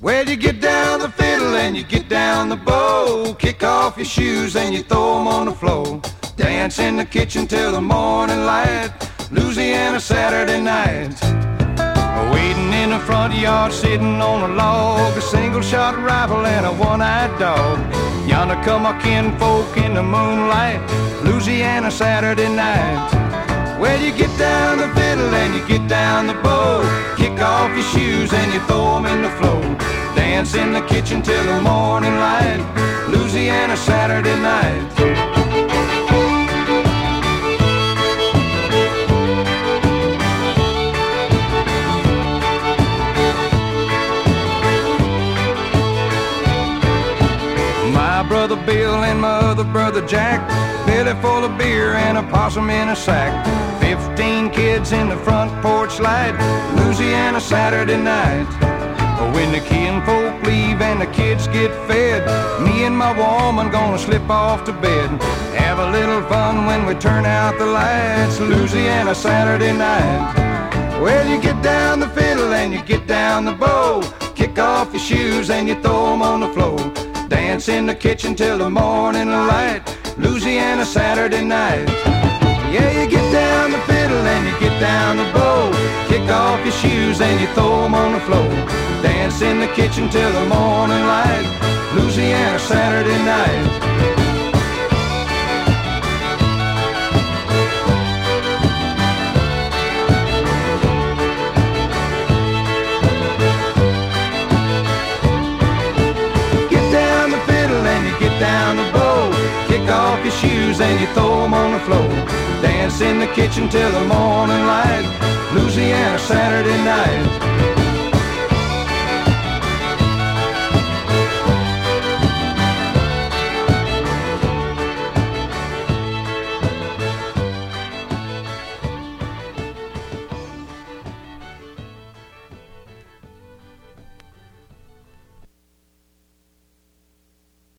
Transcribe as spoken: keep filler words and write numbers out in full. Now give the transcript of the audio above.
Well, you get down the fiddle and you get down the bow, kick off your shoes and you throw 'em on the floor. Dance in the kitchen till the morning light, Louisiana Saturday night. Waiting in the front yard, sitting on a log, a single-shot rifle and a one-eyed dog. Yonder come our kinfolk in the moonlight, Louisiana Saturday night. Well, you get down the fiddle and you get down the bow, kick off your shoes and you throw 'em in the floor. Dance in the kitchen till the morning light, Louisiana Saturday night. My brother Bill and my other brother Jack, belly full of beer and a possum in a sack. Fifteen kids in the front porch light, Louisiana Saturday night. When the kinfolk leave and the kids get fed, me and my woman gonna slip off to bed. Have a little fun when we turn out the lights, Louisiana Saturday night. Well, you get down the fiddle and you get down the bow, kick off your shoes and you throw 'em on the floor. Dance in the kitchen till the morning light, Louisiana Saturday night. Yeah, you get down the fiddle and you get down the bow, kick off your shoes and you throw 'em on the floor. Dance in the kitchen till the morning light, Louisiana Saturday night. Down the bow, kick off your shoes and you throw 'em on the floor. Dance in the kitchen till the morning light, Louisiana Saturday night.